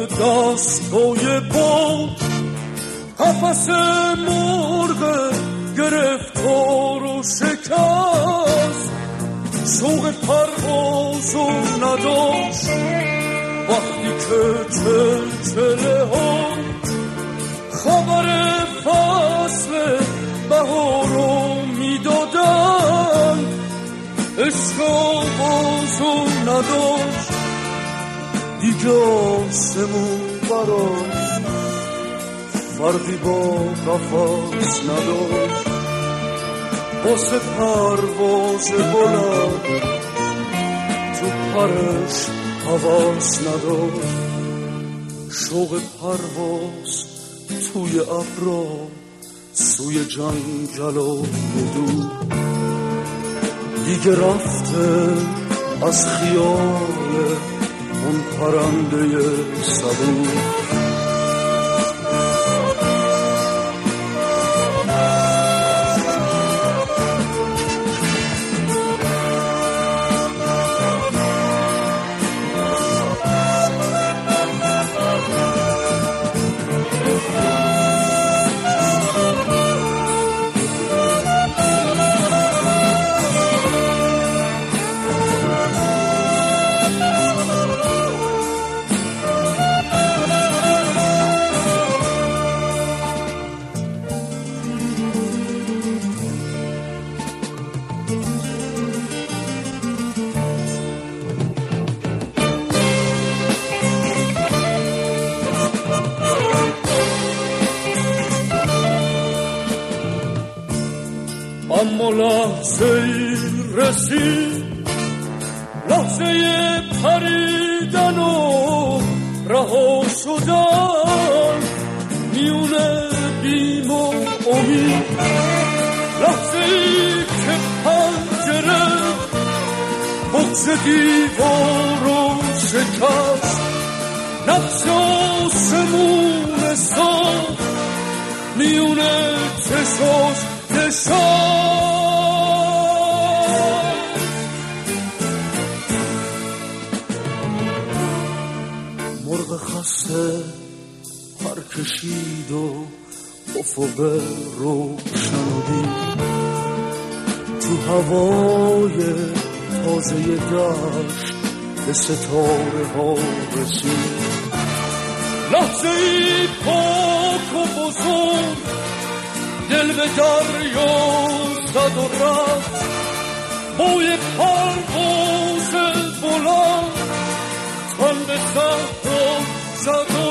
دستای باد قفس مرغ گرفتار و شکست شوق پروازو نداشت وقتی که چلچله ها خبر فصل بهارو میدادن عشق آغازو نداشت دیگه آسمون براش فرقی با قفس نداشت واسه پرواز بلند تو پرش حواس نداشت شوق پرواز توی ابرا سوی جنگل و دور دیگه رفته از خیال اون پرنده صبور اما لحظه رسید لحظه پریدن و رها شدن میونه بیم و امید لحظه که پنجره بغض دیوار رو شکست نقش آسمون ساخت میونه چشاش مرغ خسته پر کشید و افق روشن دید تو هوای تازه دشت به ستاره ها رسید لحظه ای پاک و بزرگ دل به دریا زد و رفت بوی پرواز بلند تن به صحرا زد و